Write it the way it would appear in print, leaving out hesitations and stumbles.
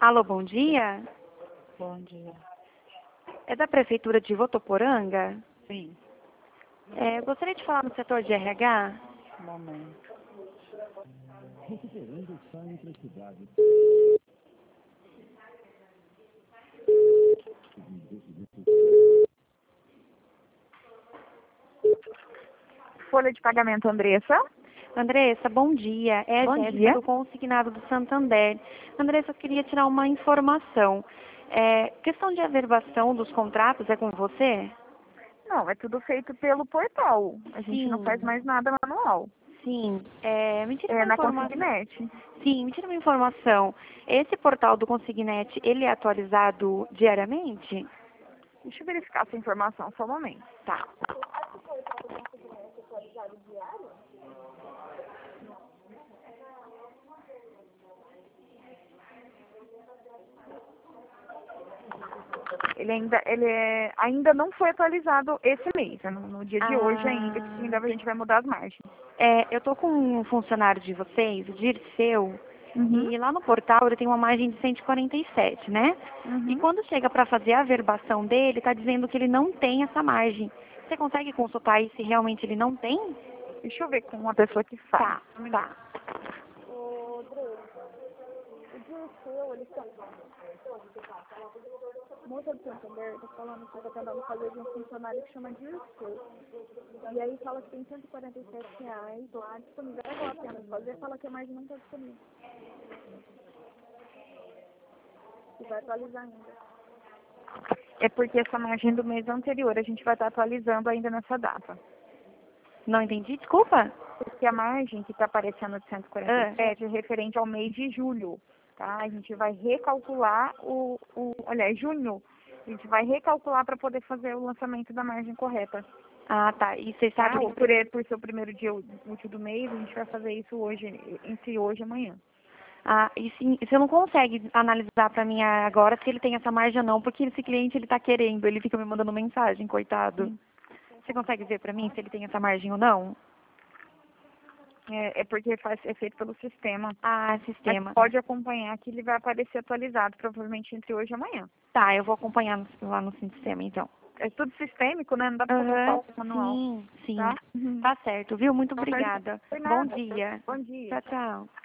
Alô, bom dia. Bom dia. É da Prefeitura de Votuporanga? Sim, Gostaria de falar no setor de RH. um momento. Folha de pagamento, Andressa. Andressa, bom dia. É a Bom Jéssica dia. do Consignado do Santander. Andressa, eu queria tirar uma informação. Questão de averbação dos contratos é com você? Não, é tudo feito pelo portal. A gente não Sim. faz mais nada manual. Sim. Me tira É uma na informação. Consignet. Sim, me tira uma informação. Esse portal do Consignet, ele é atualizado diariamente? Deixa eu verificar essa informação, só um momento. Tá. Ainda não foi atualizado esse mês, né? No dia de hoje ainda, que ainda a gente vai mudar as margens. Eu tô com um funcionário de vocês, o Dirceu, Uhum. e lá no portal ele tem uma margem de 147, né? E Uhum. quando chega para fazer a averbação dele, tá dizendo que ele não tem essa margem. Você consegue consultar aí se realmente ele não tem? Deixa eu ver com uma pessoa que faz. Tá, tá. Moça do Santander tá falando que tá tentando fazer de um funcionário que chama Dirceu. E aí fala que tem R$ 147 lá disponível. Vai lá apenas fazer, fala que a margem não tá disponível. E vai atualizar ainda. É porque essa margem do mês anterior a gente vai estar atualizando ainda nessa data. Não entendi, desculpa. Porque a margem que está aparecendo de 147 é referente ao mês de julho, tá? A gente vai recalcular aliás, junho, a gente vai recalcular para poder fazer o lançamento da margem correta. Ah, tá. E você Tá? sabe E por ser o primeiro dia útil do mês, a gente vai fazer isso hoje, entre hoje e amanhã. e sim, você não consegue analisar para mim agora se ele tem essa margem ou não, porque esse cliente ele tá querendo, ele fica me mandando mensagem, coitado. Sim. Você consegue ver para mim se ele tem essa margem ou não? É porque é feito pelo sistema. Ah, Mas sistema. pode acompanhar que ele vai aparecer atualizado, provavelmente entre hoje e amanhã. Tá, eu vou acompanhar lá no sistema, então. É tudo sistêmico, né? Não dá para colocar o manual, Sim, sim. tá? Uhum. Tá certo, viu? Muito Não faz obrigada. por Bom nada. dia. Bom dia. Tchau, tchau.